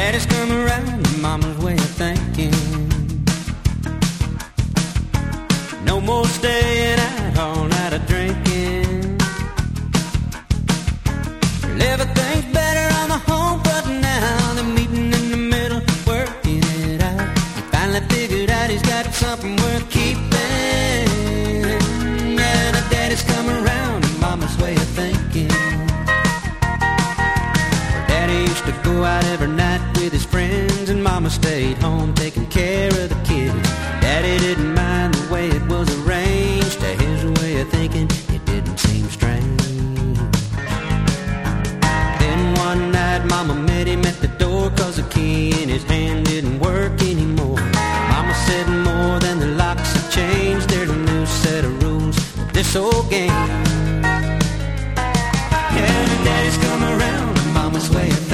Daddy's come around to mama's way of thinking. No more staying out all night of drinking. Well, everything's better on the home front now. They're meeting in the middle, working it out. He finally figured out he's got something worth keeping. Yeah, the daddy's come around to mama's way of thinking. Daddy used to go out every night with his friends, and mama stayed home taking care of the kids. Daddy didn't mind the way it was arranged. To his way of thinking, it didn't seem strange. Then one night mama met him at the door, 'cause the key in his hand didn't work anymore. Mama said more than the locks have changed. There's a new set of rules to this old game. Yeah, the daddy's come around to mama's way of